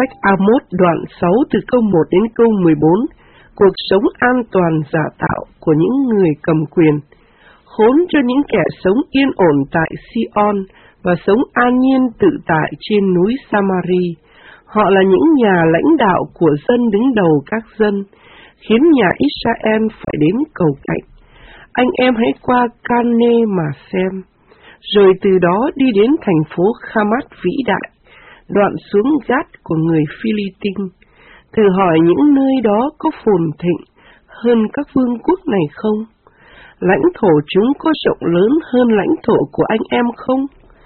sách Amos đoạn 6 từ câu 1 đến câu 14, cuộc sống an toàn giả tạo của những người cầm quyền. Khốn cho những kẻ sống yên ổn tại Sion và sống an nhiên tự tại trên núi Samari. Họ là những nhà lãnh đạo của dân đứng đầu các dân, khiến nhà Israel phải đến cầu cạnh. Anh em hãy qua Canê mà xem, rồi từ đó đi đến thành phố Khamat vĩ đại, đoạn xuống Gát của người Philippines. Thử hỏi những nơi đó có phồn thịnh hơn các vương quốc này không? Lãnh thổ chúng có rộng lớn hơn lãnh thổ của anh em không?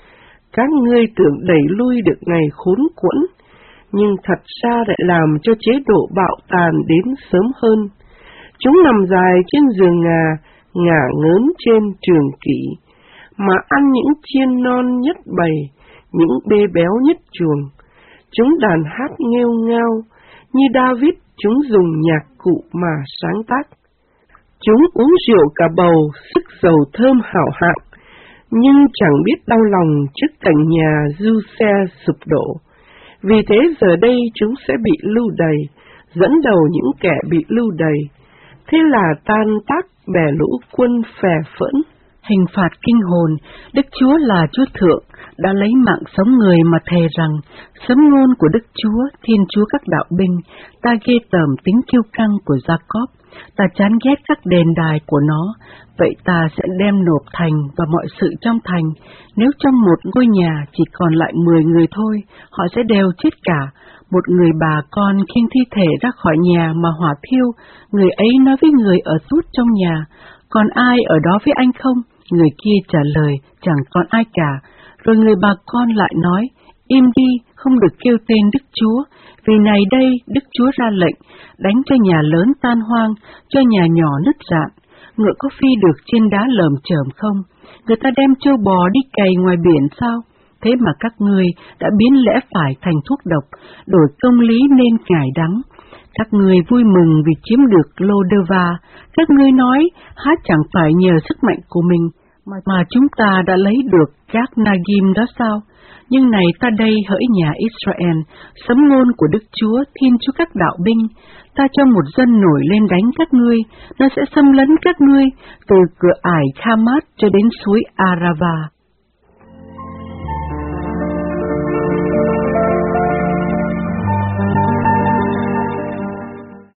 Các ngươi tưởng đẩy lui được ngày khốn quẫn, nhưng thật ra lại làm cho chế độ bạo tàn đến sớm hơn. Chúng nằm dài trên giường ngả ngớn trên trường kỷ, mà ăn những chiên non nhất bầy, những bê béo nhất chuồng. Chúng đàn hát nghêu ngao, như David chúng dùng nhạc cụ mà sáng tác. Chúng uống rượu cả bầu, sức dầu thơm hảo hạng, nhưng chẳng biết đau lòng trước cảnh nhà Du-xe sụp đổ. Vì thế giờ đây chúng sẽ bị lưu đày, dẫn đầu những kẻ bị lưu đày. Thế là tan tác bè lũ quân phè phỡn. Hình phạt kinh hồn, Đức Chúa là Chúa Thượng, đã lấy mạng sống người mà thề rằng, sấm ngôn của Đức Chúa, Thiên Chúa các đạo binh, ta ghê tởm tính kiêu căng của Gia-cóp, ta chán ghét các đền đài của nó, vậy ta sẽ đem nộp thành và mọi sự trong thành. Nếu trong một ngôi nhà chỉ còn lại 10 người thôi, họ sẽ đều chết cả. Một người bà con khiêng thi thể ra khỏi nhà mà hỏa thiêu, người ấy nói với người ở tút trong nhà, còn ai ở đó với anh không? Người kia trả lời, chẳng còn ai cả. Rồi người bà con lại nói, im đi, không được kêu tên Đức Chúa, vì này đây Đức Chúa ra lệnh, đánh cho nhà lớn tan hoang, cho nhà nhỏ nứt rạn. Ngựa có phi được trên đá lởm chởm không? Người ta đem trâu bò đi cày ngoài biển sao? Thế mà các ngươi đã biến lẽ phải thành thuốc độc, đổi công lý nên ngải đắng. Các ngươi vui mừng vì chiếm được Lô-đơ-va. Các ngươi nói, há chẳng phải nhờ sức mạnh của mình, mà chúng ta đã lấy được các Nagim đó sao? Nhưng này ta đây hỡi nhà Israel, sấm ngôn của Đức Chúa, Thiên Chúa các đạo binh, ta cho một dân nổi lên đánh các ngươi, nó sẽ xâm lấn các ngươi, từ cửa ải Khamat cho đến suối Arava.